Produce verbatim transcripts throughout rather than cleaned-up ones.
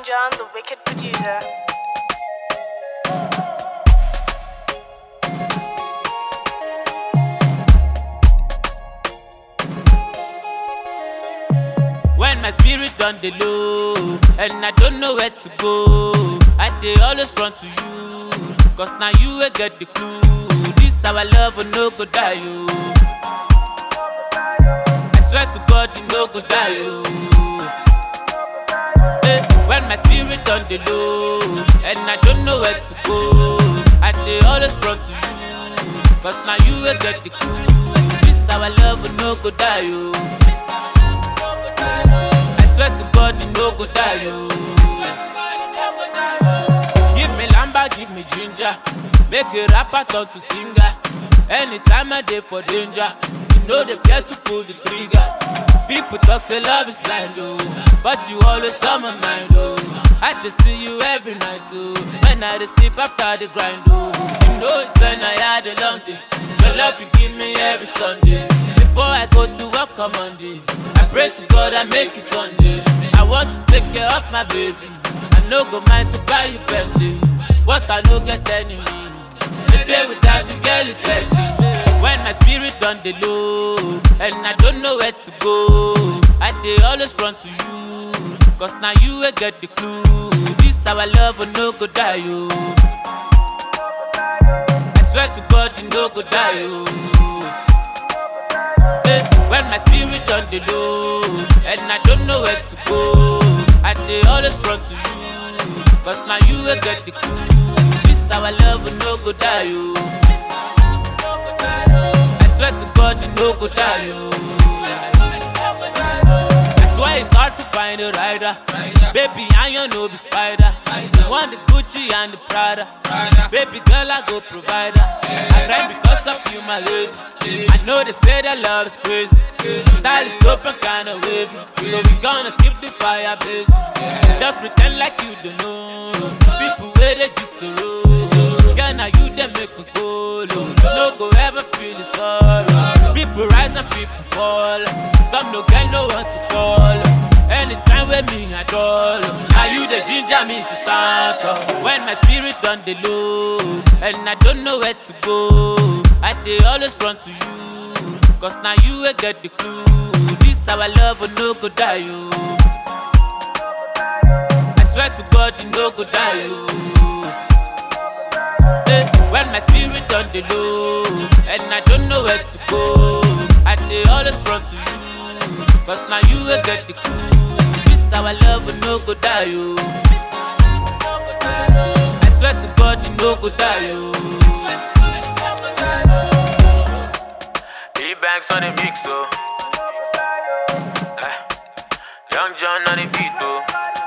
John, the wicked producer. When my spirit done the low, and I don't know where to go, I dey always run to you, cause now you will get the clue. This our love will no go die, yo. I swear to God, you no go die, yo. Hey, when my spirit done the low, and I don't know where to go, I dey always run to you, cause now you will get the clue. This our love will no go die, yo. I swear to God, you no go die, yo. Give me lamba, give me ginger, make a rapper turn to singer. Anytime I dey for danger, you know they fear to pull the trigger. People talk say love is blind, oh, but you always on my mind, oh. I just see you every night, oh, when I dey sleep after the grind, oh. You know it's when I had a long day. Your love you give me every Sunday. Before I go to work on Monday, I pray to God I make it one day. I want to take care of my baby. I no go mind to buy you Bentley. What I no get enemy. The day without you, girl, is deadly. When my spirit done the low, and I don't know where to go, I dey always run to you, cause now you will get the clue. This our love will no go die, yo. I swear to God, you no go die, yo. Hey, when my spirit done the low, and I don't know where to go, I dey always run to you, cause now you will get the clue. This our love will no go die, yo. I swear to God, you no go die, yo. That's why it's hard to find a rider. Baby, I you no be spider. You want the Gucci and the Prada. Baby girl, I go provider. I cry because of you, my lady. I know they say that love is crazy. Style is dope and kinda wavy, so we gonna keep the fire blazing. Just pretend like you don't know. People where they just so low. Girl, now you they make me go low. No go ever feel the sorrow. People rise and people fall. Some no get no one to call. Anytime with me at all, now you the ginger me to start up. When my spirit done the low, and I don't know where to go, I dey always run to you, cause now you will get the clue. This our love will no go die, yo. I swear to God, you no go die, yo. Hey, when my spirit done the low, and I don't know where to go, I dey always run to you, cause now you will get the clue. This our love will no go die, yo. I swear to God, you no go die, yo. E-Banks on the mix, oh. Eh. Young John on the beat, oh.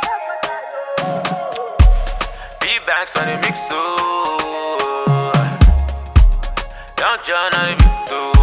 E-Banks on the mix, oh. Young John on the beat, oh.